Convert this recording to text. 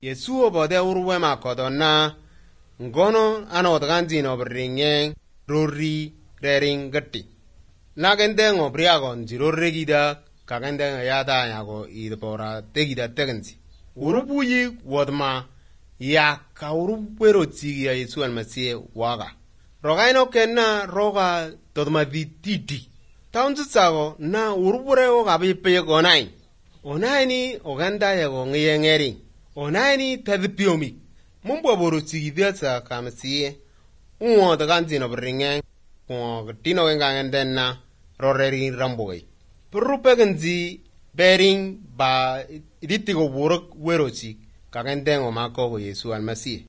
Yesu obode urwe makodona ngono anodganzino bringe rori rering gatti nagende ngobriagon jirorregida kagende yada yago idbora tegida tegenzi urubuyi wodma ya kaurubero tsigi ya Yesu almasiye waga rogaino kenna roga todma dititi taunzu tsago na urubure oga bipe onaini oganda yago ngiyengeri onaini tadpiomi mumbo boru tsigi diatsa kamsiye uwo daganzino bringe ko tino wengangendenna roreri ramboy perupegenzi bering ba iditigo buruk werochi kagendengo mako Yesu almasiye